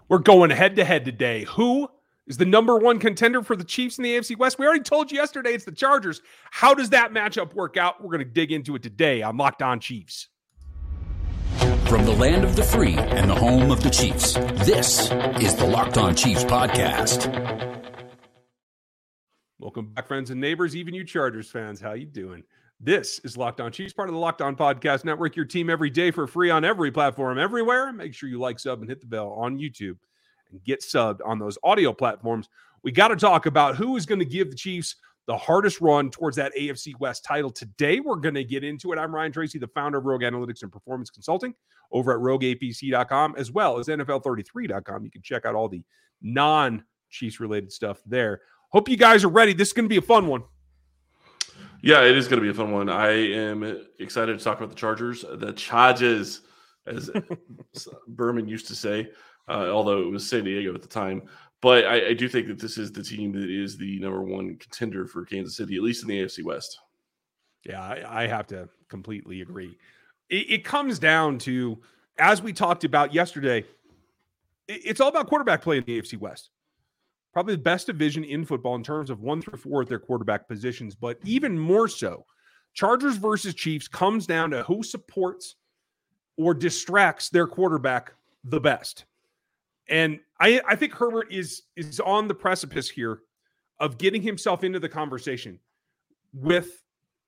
We're going head-to-head today. Who is the number one contender for the Chiefs in the AFC West? We already told you yesterday it's the Chargers. How does that matchup work out? We're going to dig into it today on Locked On Chiefs. From the land of the free and the home of the Chiefs, this is the Locked On Chiefs podcast. Welcome back, friends and neighbors, even you Chargers fans. How you doing? This is Locked On Chiefs, part of the Locked On Podcast Network, your team every day for free on every platform, everywhere. Make sure you like, sub, and hit the bell on YouTube and get subbed on those audio platforms. We got to talk about who is going to give the Chiefs the hardest run towards that AFC West title. Today, we're going to get into it. I'm Ryan Tracy, the founder of Rogue Analytics and Performance Consulting over at RogueAPC.com, as well as NFL33.com. You can check out all the non-Chiefs related stuff there. Hope you guys are ready. This is going to be a fun one. Yeah, it is going to be a fun one. I am excited to talk about the Chargers. The Chargers, as Berman used to say, although it was San Diego at the time. But I do think that this is the team that is the number one contender for Kansas City, at least in the AFC West. Yeah, I have to completely agree. It comes down to, as we talked about yesterday, it's all about quarterback play in the AFC West. Probably the best division in football in terms of 1 through 4 at their quarterback positions, but even more so, Chargers versus Chiefs comes down to who supports or distracts their quarterback the best. And I think Herbert is on the precipice here of getting himself into the conversation with,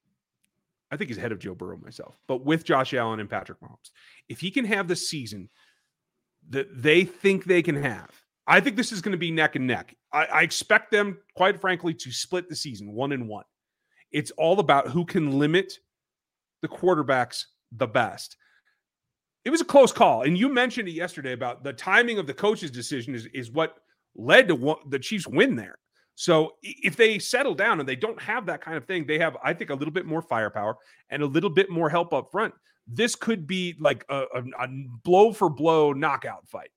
I think he's ahead of Joe Burrow myself, but with Josh Allen and Patrick Mahomes. If he can have the season that they think they can have, I think this is going to be neck and neck. I expect them, quite frankly, to split the season 1-1. It's all about who can limit the quarterbacks the best. It was a close call, and you mentioned it yesterday about the timing of the coach's decision is what led to the Chiefs win there. So if they settle down and they don't have that kind of thing, they have, I think, a little bit more firepower and a little bit more help up front. This could be like a blow-for-blow knockout fight.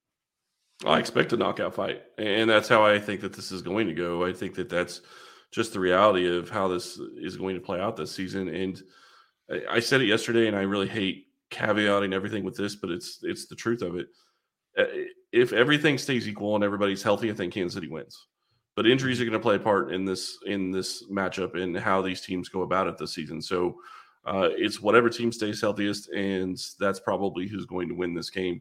I expect a knockout fight, and that's how I think that this is going to go. I think that that's just the reality of how this is going to play out this season. And I said it yesterday, and I really hate caveating everything with this, but it's the truth of it. If everything stays equal and everybody's healthy, I think Kansas City wins. But injuries are going to play a part in this matchup and how these teams go about it this season. So it's whatever team stays healthiest, and that's probably who's going to win this game.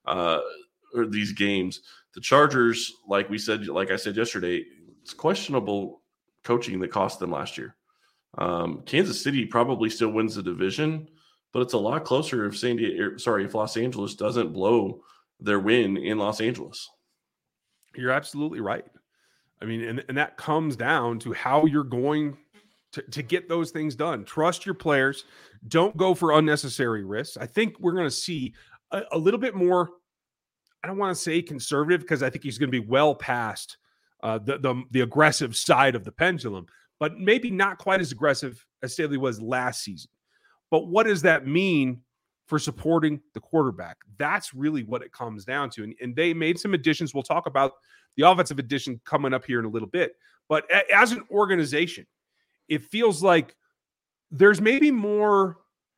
Or these games. The Chargers, like I said yesterday, it's questionable coaching that cost them last year. Kansas City probably still wins the division, but it's a lot closer if Los Angeles doesn't blow their win in Los Angeles. You're absolutely right. I mean, and that comes down to how you're going to get those things done. Trust your players. Don't go for unnecessary risks. I think we're going to see a little bit more, I don't want to say conservative, because I think he's going to be well past the aggressive side of the pendulum, but maybe not quite as aggressive as Staley was last season. But what does that mean for supporting the quarterback? That's really what it comes down to. And they made some additions. We'll talk about the offensive addition coming up here in a little bit. But as an organization, it feels like there's maybe more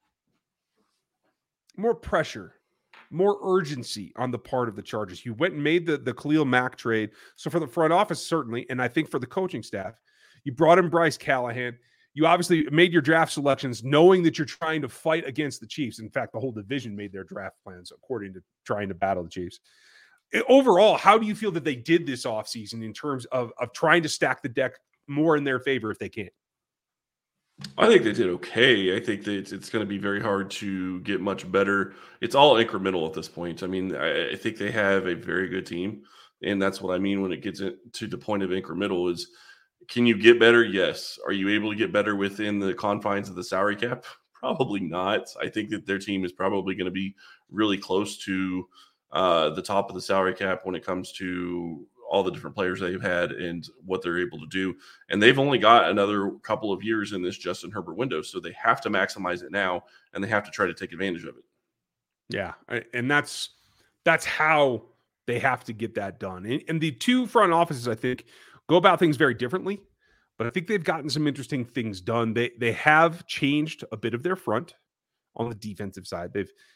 pressure, more urgency on the part of the Chargers. You went and made the Khalil Mack trade. So for the front office, certainly, and I think for the coaching staff, you brought in Bryce Callahan. You obviously made your draft selections knowing that you're trying to fight against the Chiefs. In fact, the whole division made their draft plans according to trying to battle the Chiefs. Overall, how do you feel that they did this offseason in terms of trying to stack the deck more in their favor if they can? I think they did okay. I think that it's going to be very hard to get much better. It's all incremental at this point. I mean, I think they have a very good team, and that's what I mean when it gets to the point of incremental is, can you get better? Yes. Are you able to get better within the confines of the salary cap? Probably not. I think that their team is probably going to be really close to the top of the salary cap when it comes to all the different players they've had and what they're able to do. And they've only got another couple of years in this Justin Herbert window. So they have to maximize it now, and they have to try to take advantage of it. Yeah. And that's how they have to get that done. And the two front offices, I think, go about things very differently, but I think they've gotten some interesting things done. They have changed a bit of their front on the defensive side. They've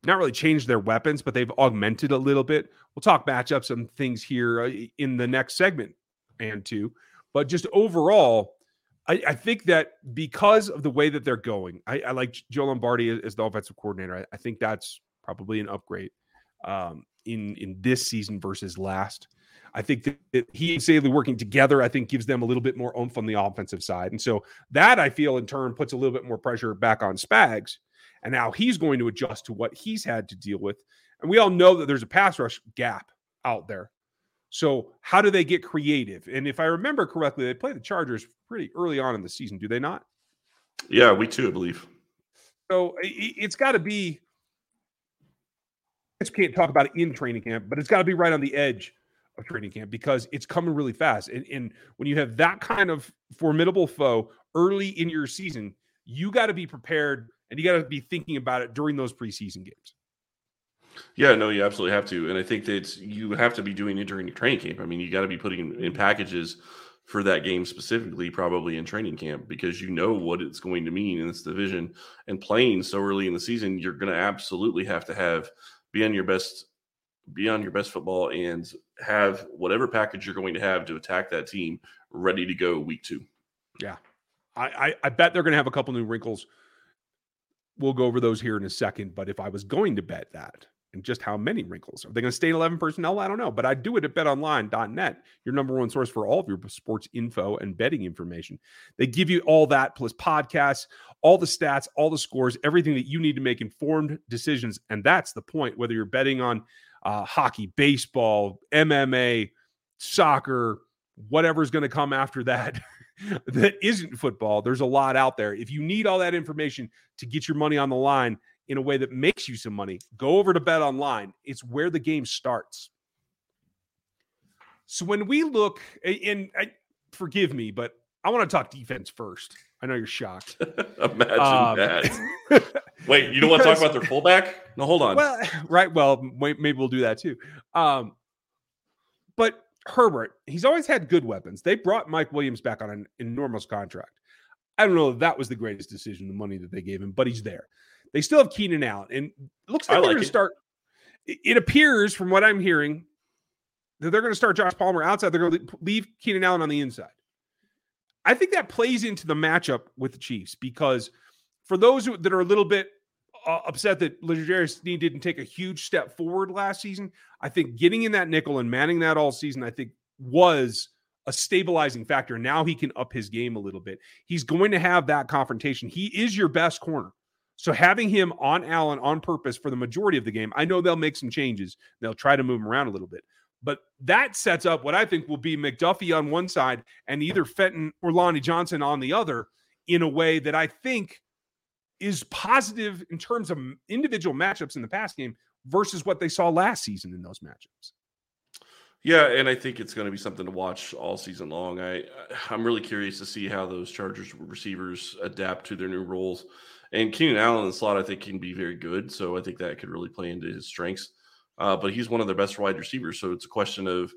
not really changed their weapons, but they've augmented a little bit. We'll talk matchups and things here in the next segment and two. But just overall, I think that because of the way that they're going, I like Joe Lombardi as the offensive coordinator. I think that's probably an upgrade in this season versus last. I think that he and Staley working together, I think, gives them a little bit more oomph on the offensive side. And so that, I feel, in turn, puts a little bit more pressure back on Spags. And now he's going to adjust to what he's had to deal with. And we all know that there's a pass rush gap out there. So how do they get creative? And if I remember correctly, they play the Chargers pretty early on in the season, do they not? Yeah, week 2, I believe. So it's got to be, I can't talk about it in training camp, but it's got to be right on the edge of training camp because it's coming really fast. And when you have that kind of formidable foe early in your season, you got to be prepared and you got to be thinking about it during those preseason games. Yeah, no, you absolutely have to. And I think that you have to be doing it during your training camp. I mean, you got to be putting in packages for that game specifically, probably in training camp, because you know what it's going to mean in this division. And playing so early in the season, you're going to absolutely have to be on your best football and have whatever package you're going to have to attack that team ready to go week 2. Yeah. I bet they're going to have a couple new wrinkles. We'll go over those here in a second. But if I was going to bet that, and just how many wrinkles, are they going to stay in 11 personnel? I don't know. But I do it at betonline.net, your number one source for all of your sports info and betting information. They give you all that plus podcasts, all the stats, all the scores, everything that you need to make informed decisions. And that's the point, whether you're betting on hockey, baseball, MMA, soccer, whatever's going to come after that that isn't football. There's a lot out there. If you need all that information to get your money on the line in a way that makes you some money, go over to BetOnline. It's where the game starts. So when we look, and forgive me, but I want to talk defense first. I know you're shocked. Imagine that. Wait, you don't want to talk about their fullback? No, hold on. Well, right. Well, maybe we'll do that too. But Herbert, he's always had good weapons. They brought Mike Williams back on an enormous contract. I don't know if that was the greatest decision, the money that they gave him, but he's there. They still have Keenan Allen, and it looks like they're going to start. It appears, from what I'm hearing, that they're going to start Josh Palmer outside. They're going to leave Keenan Allen on the inside. I think that plays into the matchup with the Chiefs because for those that are a little bit upset that L'Jarius Sneed didn't take a huge step forward last season, I think getting in that nickel and manning that all season, I think was a stabilizing factor. Now he can up his game a little bit. He's going to have that confrontation. He is your best corner. So having him on Allen on purpose for the majority of the game, I know they'll make some changes. They'll try to move him around a little bit. But that sets up what I think will be McDuffie on one side and either Fenton or Lonnie Johnson on the other in a way that I think is positive in terms of individual matchups in the pass game versus what they saw last season in those matchups. Yeah, and I think it's going to be something to watch all season long. I'm really curious to see how those Chargers receivers adapt to their new roles. And Keenan Allen in the slot, I think, can be very good. So I think that could really play into his strengths. But he's one of their best wide receivers. So it's a question of,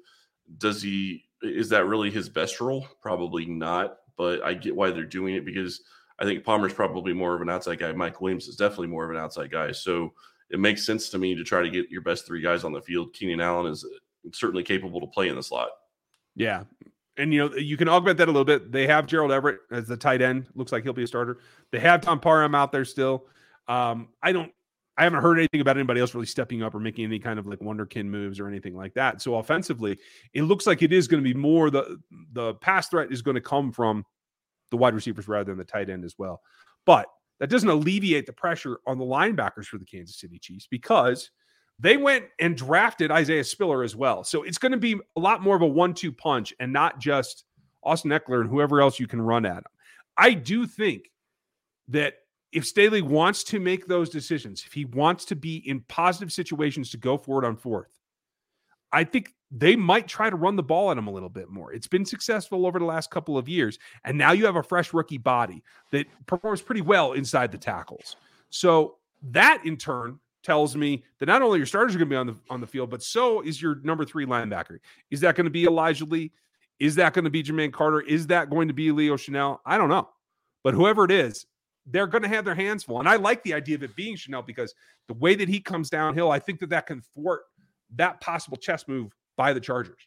is that really his best role? Probably not. But I get why they're doing it because I think Palmer's probably more of an outside guy. Mike Williams is definitely more of an outside guy. So it makes sense to me to try to get your best 3 guys on the field. Keenan Allen is certainly capable to play in the slot. Yeah. And, you can augment that a little bit. They have Gerald Everett as the tight end. Looks like he'll be a starter. They have Tom Parham out there still. I haven't heard anything about anybody else really stepping up or making any kind of like wonderkin moves or anything like that. So offensively, it looks like it is going to be more the pass threat is going to come from the wide receivers rather than the tight end as well. But that doesn't alleviate the pressure on the linebackers for the Kansas City Chiefs because they went and drafted Isaiah Spiller as well. So it's going to be a lot more of a 1-2 punch and not just Austin Eckler and whoever else you can run at him. I do think that if Staley wants to make those decisions, if he wants to be in positive situations to go forward on 4th, I think they might try to run the ball at him a little bit more. It's been successful over the last couple of years. And now you have a fresh rookie body that performs pretty well inside the tackles. So that in turn tells me that not only your starters are going to be on the field, but so is your number 3 linebacker. Is that going to be Elijah Lee? Is that going to be Jermaine Carter? Is that going to be Leo Chanel? I don't know. But whoever it is, they're going to have their hands full. And I like the idea of it being Shenault because the way that he comes downhill, I think that can thwart that possible chess move by the Chargers.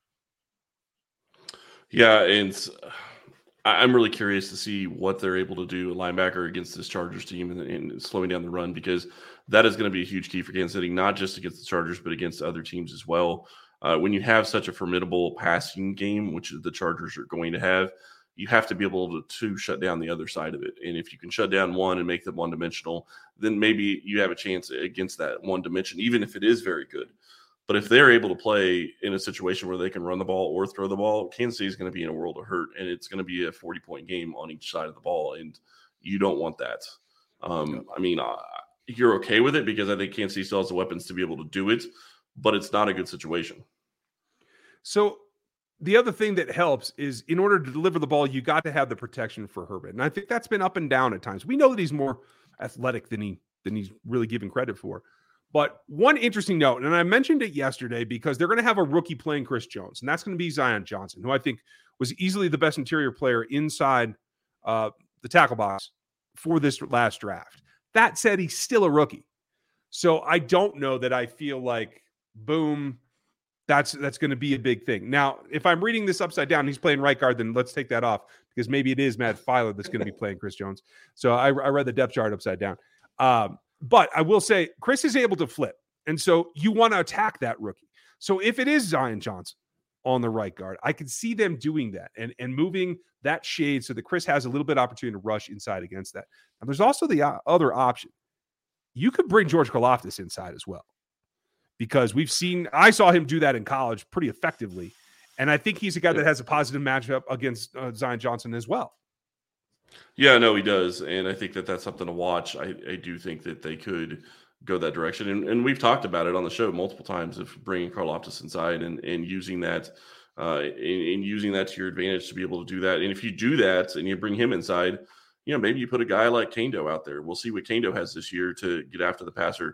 Yeah, and I'm really curious to see what they're able to do at linebacker against this Chargers team and slowing down the run, because that is going to be a huge key for Kansas City, not just against the Chargers, but against other teams as well. When you have such a formidable passing game, which the Chargers are going to have, you have to be able to shut down the other side of it. And if you can shut down one and make them one-dimensional, then maybe you have a chance against that one dimension, even if it is very good. But if they're able to play in a situation where they can run the ball or throw the ball, Kansas City is going to be in a world of hurt, and it's going to be a 40-point game on each side of the ball, and you don't want that. I mean, you're okay with it because I think Kansas City still has the weapons to be able to do it, but it's not a good situation. So the other thing that helps is in order to deliver the ball, you got to have the protection for Herbert. And I think that's been up and down at times. We know that he's more athletic than he's really given credit for. But one interesting note, and I mentioned it yesterday because they're going to have a rookie playing Chris Jones, and that's going to be Zion Johnson, who I think was easily the best interior player inside the tackle box for this last draft. That said, he's still a rookie. So I don't know that I feel like, boom, that's going to be a big thing. Now, if I'm reading this upside down, he's playing right guard, then let's take that off because maybe it is Matt Filer that's going to be playing Chris Jones. So I read the depth chart upside down. But I will say Chris is able to flip. And so you want to attack that rookie. So if it is Zion Johnson on the right guard, I can see them doing that and moving that shade so that Chris has a little bit of opportunity to rush inside against that. And there's also the other option. You could bring George Karlaftis inside as well, because I saw him do that in college pretty effectively. And I think he's a guy that has a positive matchup against Zion Johnson as well. Yeah, no, he does. And I think that that's something to watch. I do think that they could go that direction. And we've talked about it on the show multiple times of bringing Karlaftis inside and using that and using that to your advantage to be able to do that. And if you do that and you bring him inside, maybe you put a guy like Kendo out there. We'll see what Kendo has this year to get after the passer.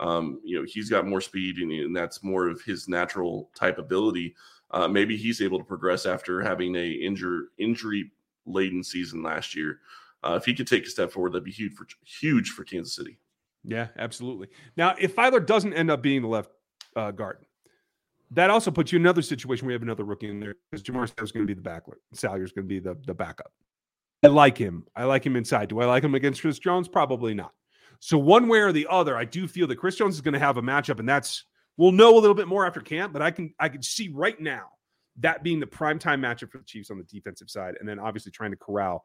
He's got more speed and that's more of his natural type ability. Maybe he's able to progress after having a injury-laden season last year. If he could take a step forward, that'd be huge for Kansas City. Yeah, absolutely. Now, if Filer doesn't end up being the left guard, that also puts you in another situation where you have another rookie in there because Jamar Salyer's going to be the backup. Salyer's going to be the backup. I like him. I like him inside. Do I like him against Chris Jones? Probably not. So one way or the other, I do feel that Chris Jones is going to have a matchup, and we'll know a little bit more after camp, but I can see right now that being the primetime matchup for the Chiefs on the defensive side, and then obviously trying to corral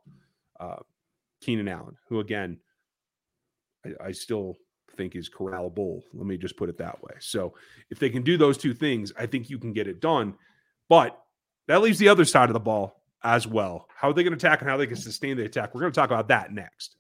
Keenan Allen, who, again, I still think is corrallable. Let me just put it that way. So if they can do those two things, I think you can get it done. But that leaves the other side of the ball as well. How are they going to attack and how they can sustain the attack? We're going to talk about that next.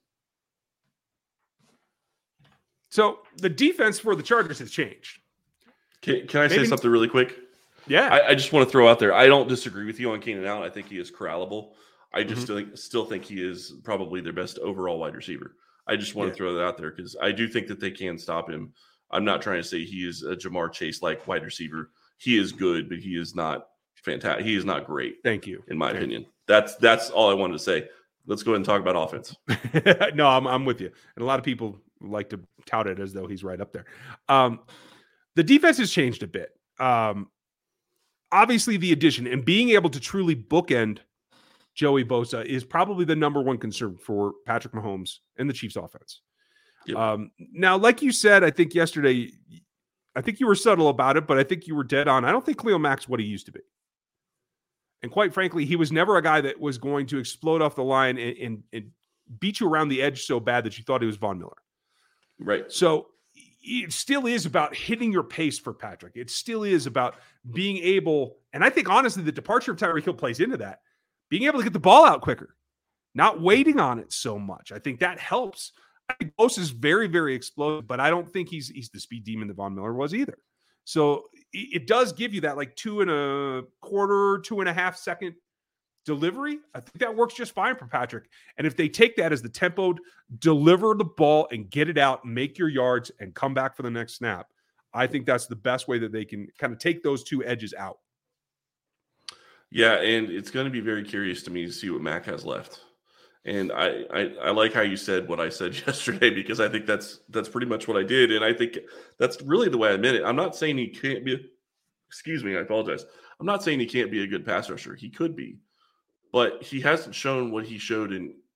So the defense for the Chargers has changed. Can I say something really quick? Yeah. I just want to throw out there, I don't disagree with you on Keenan Allen. I think he is corrallable. I just still think he is probably their best overall wide receiver. I just want to throw that out there because I do think that they can stop him. I'm not trying to say he is a Jamar Chase-like wide receiver. He is good, but he is not fantastic. He is not great. Thank you. In my opinion. That's all I wanted to say. Let's go ahead and talk about offense. No, I'm with you. And a lot of people like to tout it as though he's right up there. The defense has changed a bit. Obviously, the addition and being able to truly bookend Joey Bosa is probably the number one concern for Patrick Mahomes and the Chiefs offense. Yep. Now, like you said, I think yesterday, I think you were subtle about it, but I think you were dead on. I don't think Khalil Mack's what he used to be. And quite frankly, he was never a guy that was going to explode off the line and beat you around the edge so bad that you thought he was Von Miller. Right. So it still is about hitting your pace for Patrick. It still is about being able, and I think honestly, the departure of Tyreek Hill plays into that. Being able to get the ball out quicker, not waiting on it so much. I think that helps. I think Bosa is very, very explosive, but I don't think he's the speed demon that Von Miller was either. So it does give you that like 2.25, 2.5 second delivery. I think that works just fine for Patrick. And if they take that as the tempo, deliver the ball and get it out, make your yards and come back for the next snap, I think that's the best way that they can kind of take those two edges out. Yeah, and it's going to be very curious to me to see what Mac has left. And I like how you said what I said yesterday, because I think that's pretty much what I did. And I think that's really the way I meant it. I'm not saying he can't be, excuse me, I apologize. I'm not saying he can't be a good pass rusher. He could be, but he hasn't shown what he showed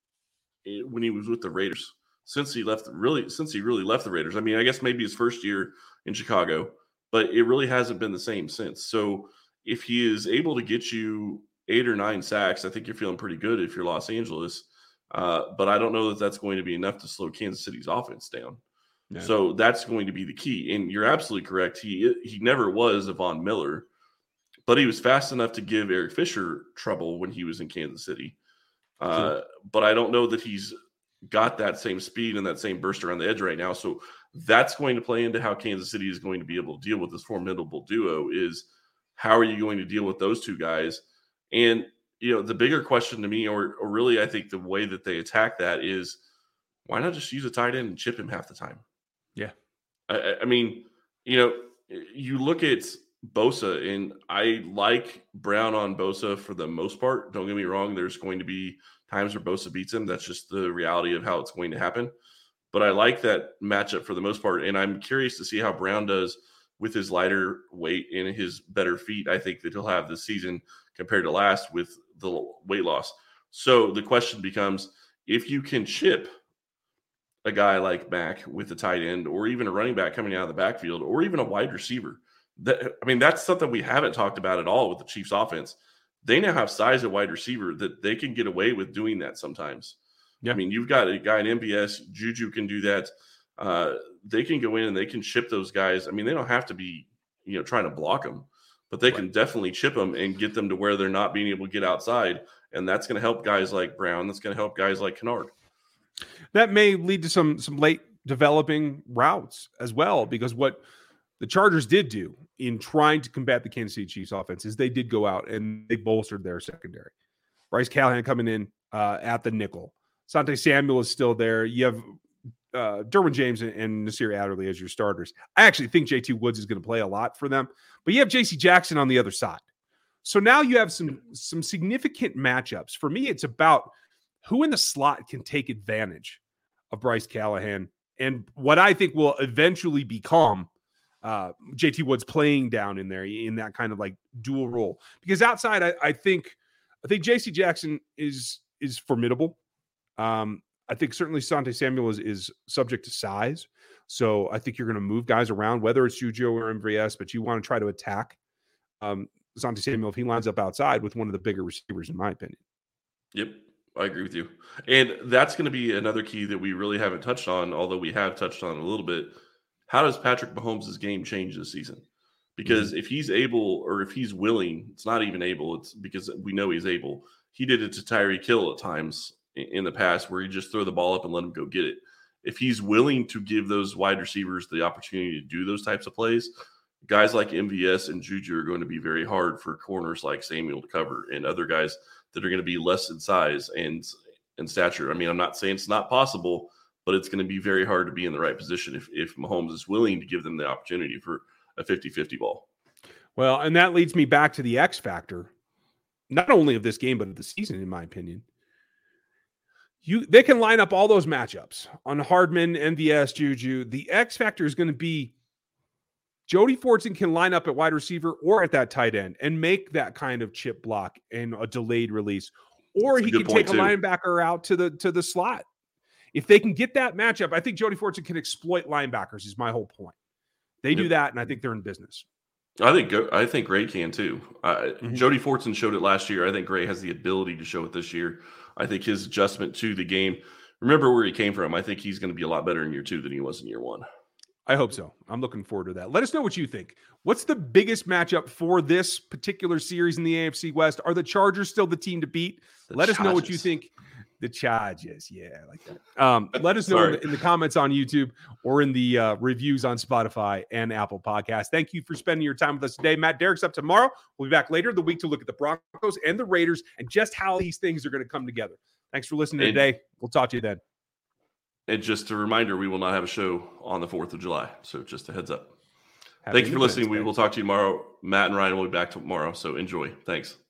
when he was with the Raiders since he really left the Raiders. I mean, I guess maybe his first year in Chicago, but it really hasn't been the same since. So if he is able to get you 8 or 9 sacks, I think you're feeling pretty good if you're Los Angeles. But I don't know that that's going to be enough to slow Kansas City's offense down. Yeah. So that's going to be the key. And you're absolutely correct. He never was a Von Miller, but he was fast enough to give Eric Fisher trouble when he was in Kansas City. Sure. But I don't know that he's got that same speed and that same burst around the edge right now. So that's going to play into how Kansas City is going to be able to deal with this formidable duo. Is how are you going to deal with those two guys? And the bigger question to me, or really I think the way that they attack that, is why not just use a tight end and chip him half the time? Yeah. I mean, you look at Bosa, and I like Brown on Bosa for the most part. Don't get me wrong. There's going to be times where Bosa beats him. That's just the reality of how it's going to happen. But I like that matchup for the most part. And I'm curious to see how Brown does with his lighter weight and his better feet. I think that he'll have this season compared to last with the weight loss. So the question becomes, if you can chip a guy like Mack with a tight end, or even a running back coming out of the backfield, or even a wide receiver, that's something we haven't talked about at all with the Chiefs offense. They now have size at wide receiver that they can get away with doing that sometimes. Yeah. I mean, you've got a guy in MVS, Juju can do that. They can go in and they can chip those guys. I mean, they don't have to be, trying to block them, but they can definitely chip them and get them to where they're not being able to get outside. And that's going to help guys like Brown. That's going to help guys like Kennard. That may lead to some late developing routes as well, because what the Chargers did do in trying to combat the Kansas City Chiefs offense is they did go out and they bolstered their secondary. Bryce Callahan coming in at the nickel. Asante Samuel is still there. You have Derwin James and Nasir Adderley as your starters. I actually think JT Woods is going to play a lot for them, but you have JC Jackson on the other side. So now you have some significant matchups. For me, it's about who in the slot can take advantage of Bryce Callahan and what I think will eventually become JT Woods playing down in there in that kind of like dual role. Because outside, I think JC Jackson is formidable. I think certainly Asante Samuel is subject to size. So I think you're going to move guys around, whether it's Juju or MVS, but you want to try to attack Asante Samuel if he lines up outside with one of the bigger receivers, in my opinion. Yep, I agree with you. And that's going to be another key that we really haven't touched on, although we have touched on a little bit. How does Patrick Mahomes' game change this season? Because if he's able, or if he's willing, it's not even able, it's because we know he's able. He did it to Tyreek Hill at times in the past where he just throw the ball up and let him go get it. If he's willing to give those wide receivers the opportunity to do those types of plays, guys like MVS and Juju are going to be very hard for corners like Samuel to cover, and other guys that are going to be less in size and stature. I mean, I'm not saying it's not possible, but it's going to be very hard to be in the right position if Mahomes is willing to give them the opportunity for a 50-50 ball. Well, and that leads me back to the X factor, not only of this game, but of the season, in my opinion. They can line up all those matchups on Hardman, MVS, Juju. The X factor is going to be Jody Fortson can line up at wide receiver or at that tight end and make that kind of chip block and a delayed release. Or he can take a linebacker out to the slot. If they can get that matchup, I think Jody Fortson can exploit linebackers is my whole point. They do that, and I think they're in business. I think Gray can too. Jody Fortson showed it last year. I think Gray has the ability to show it this year. I think his adjustment to the game, remember where he came from. I think he's going to be a lot better in year 2 than he was in year 1. I hope so. I'm looking forward to that. Let us know what you think. What's the biggest matchup for this particular series in the AFC West? Are the Chargers still the team to beat? Let us know what you think. The Chargers. Yeah, I like that. Let us know in the comments on YouTube or in the reviews on Spotify and Apple Podcasts. Thank you for spending your time with us today. Matt Derrick's up tomorrow. We'll be back later in the week to look at the Broncos and the Raiders and just how these things are going to come together. Thanks for listening today. We'll talk to you then. And just a reminder, we will not have a show on the 4th of July. So just a heads up. Thank you for listening. We will talk to you tomorrow. Matt and Ryan will be back tomorrow. So enjoy. Thanks.